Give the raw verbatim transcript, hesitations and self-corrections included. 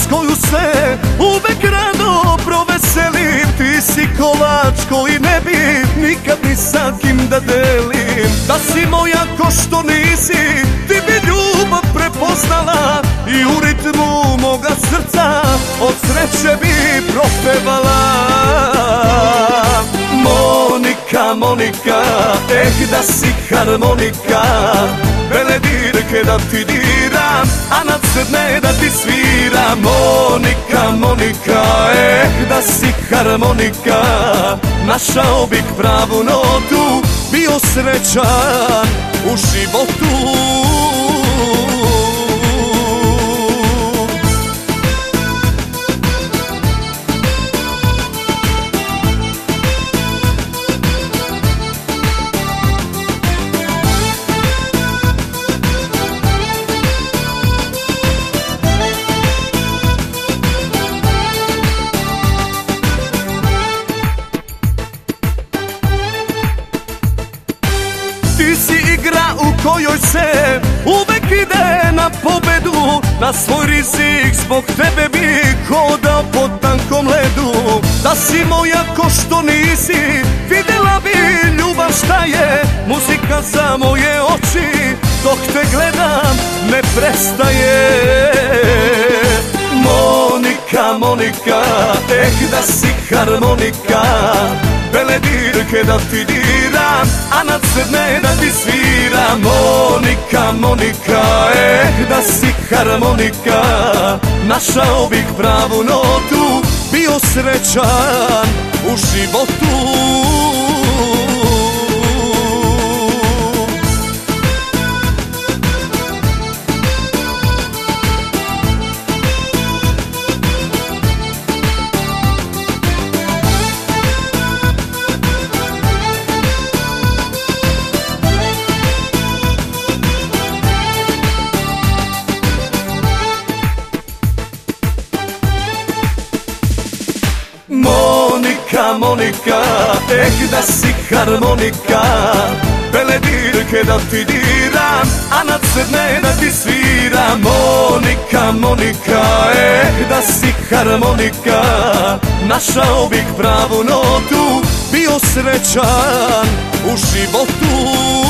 koju se uvek rado proveselim. Ti si kolač koji ne bi nikad ni sa kim da delim. Da si moja ko što nisi, ti bi ljubav prepoznala i u ritmu moga srca od sreće bi propevala. Monika, Monika, eh da si harmonika, bele dirke da ti diram, a na crne da ti sviram. Monika, Monika, eh da si harmonika, našao bih pravu notu, bio srećan u životu. Ti si igra u kojoj se uvek ide na pobedu. Na svoj rizik zbog tebe bi hodao po tankom ledu. Da si moja ko što nisi, videla bi ljubav šta je. Muzika za moje oči, dok te gledam ne prestaje. Monika, Monika, eh da si harmonika, bele dirke da ti diram, a na crne da ti sviram. Monika, Monika, eh da si harmonika, našao bih pravu notu, bio srećan u životu. Monika, Monika, eh da si harmonika, bele dirke da ti diram, a na crne da ti sviram. Monika, Monika, eh da si harmonika, našao bih pravu notu, bio srećan u životu.